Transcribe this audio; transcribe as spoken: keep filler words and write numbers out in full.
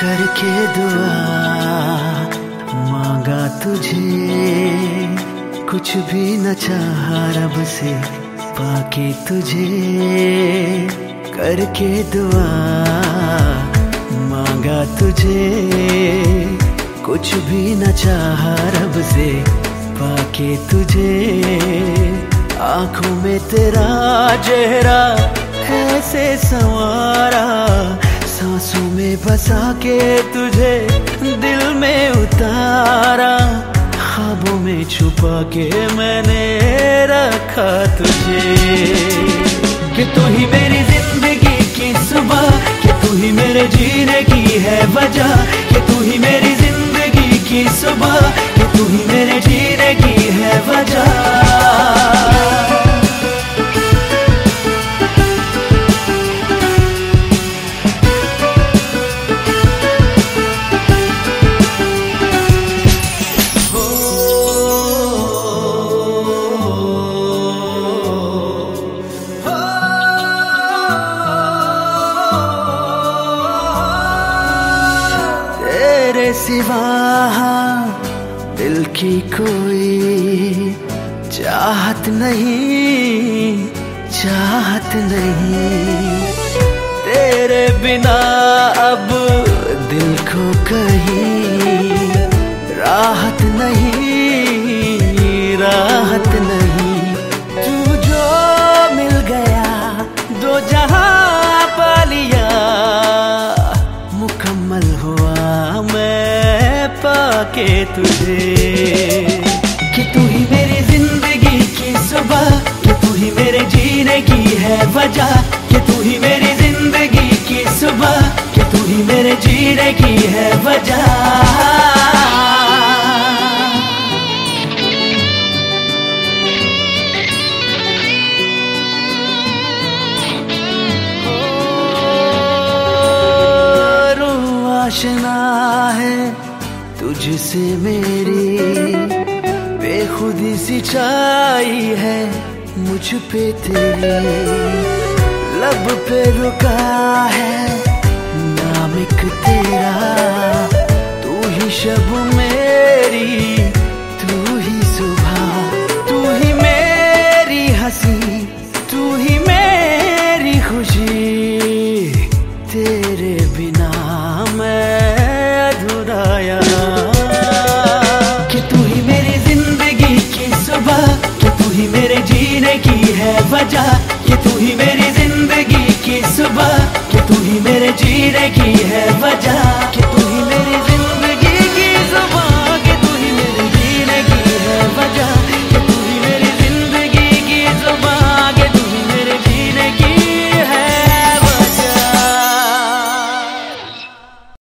करके दुआ मांगा तुझे, कुछ भी न चाहा रब से पाके तुझे। करके दुआ मांगा तुझे, कुछ भी न चाहा रब से पाके तुझे। आंखों में तेरा चेहरा ऐसे संवारा, सांसों में बसा के तुझे दिल में उतारा। ख्वाबों में छुपा के मैंने रखा तुझे, कि तू ही मेरी जिंदगी की सुबह, कि तू ही मेरे जीने की है वजह। कि तू ही मेरी जिंदगी की सुबह, कि तू ही मेरे जीने की है वजह। तेरे सिवा दिल की कोई चाहत नहीं, चाहत नहीं। तेरे बिना अब दिल को कहीं राहत नहीं, राहत नहीं। तू जो मिल गया दो जहां पा लिया, मुकम्मल हुआ मैं पाके तुझे। कि तू ही मेरी जिंदगी की सुबह, कि तू ही मेरे जीने की है वजह। कि तू ही मेरी जिंदगी की सुबह, कि तू ही मेरे जीने की है वजह। आशना है तुझसे मेरी, बेखुदी सी छाई है मुझ पे तेरी। लब पे रुका है नाम एक तेरा, तू ही शब मेरी, तू ही सुबह। तू ही मेरी हंसी, तू ही मेरी खुशी। तेरे बिना मैं अधूरा यहाँ। कि तू ही मेरी जिंदगी की सुबह, कि तू ही मेरे जीने की है वजह। कि तू ही मेरी जिंदगी की सुबह, कि तू ही मेरे जीने की